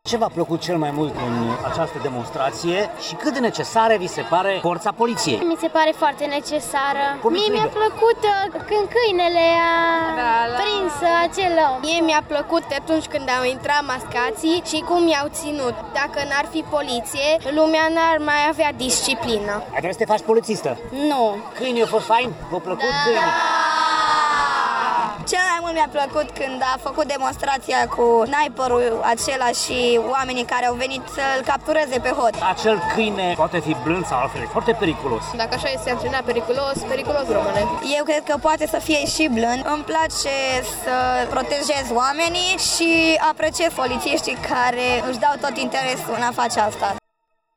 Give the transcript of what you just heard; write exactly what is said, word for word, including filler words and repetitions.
Ce v-a plăcut cel mai mult în această demonstrație și cât de necesară vi se pare forța poliției? Mi se pare foarte necesară. Cum Mie mi-a plăcut când câinele a da, da. prins acel om. Mie mi-a plăcut atunci când au intrat mascații și cum i-au ținut. Dacă n-ar fi poliție, lumea n-ar mai avea disciplină. Ai vrea să te faci polițistă? Nu. Câinii au fost fain? V-a plăcut da. câinii? Cel mai mult mi-a plăcut când a făcut demonstrația cu sniperul acela și oamenii care au venit să-l captureze pe hot. Acel câine poate fi blând sau altfel, e foarte periculos. Dacă așa este antrenat periculos, periculos rămâne. Eu cred că poate să fie și blând. Îmi place să protejez oamenii și apreciez polițiștii care își dau tot interesul în a face asta.